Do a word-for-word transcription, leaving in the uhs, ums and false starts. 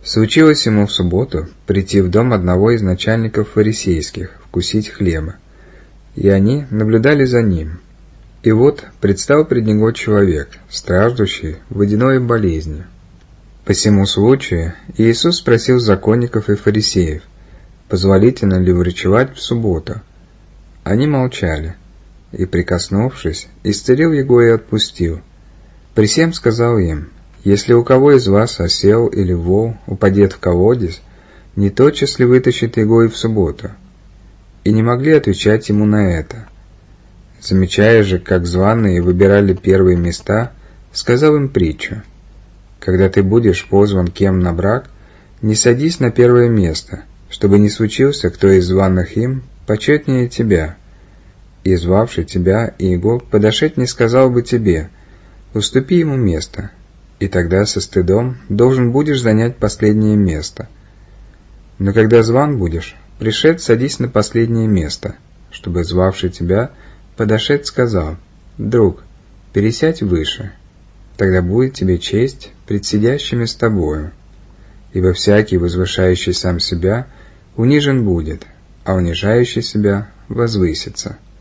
Случилось ему в субботу прийти в дом одного из начальников фарисейских, вкусить хлеба. И они наблюдали за ним. И вот предстал пред него человек, страждущий водяной болезнью. По сему случаю Иисус спросил законников и фарисеев, позволительно ли врачевать в субботу. Они молчали, и, прикоснувшись, исцелил его и отпустил. При сем сказал им: если у кого из вас осел или вол упадет в колодец, не тотчас ли вытащит его и в субботу? И не могли отвечать ему на это. Замечая же, как званые выбирали первые места, сказал им притчу: когда ты будешь позван кем на брак, не садись на первое место, чтобы не случился кто из званых им почетнее тебя. И звавший тебя Иго подошед не сказал бы тебе: уступи ему место, и тогда со стыдом должен будешь занять последнее место. Но когда зван будешь, пришед, садись на последнее место, чтобы звавший тебя подошед сказал: друг, пересядь выше, тогда будет тебе честь пред сидящими с тобою. Ибо всякий, возвышающий сам себя, унижен будет, а унижающий себя возвысится.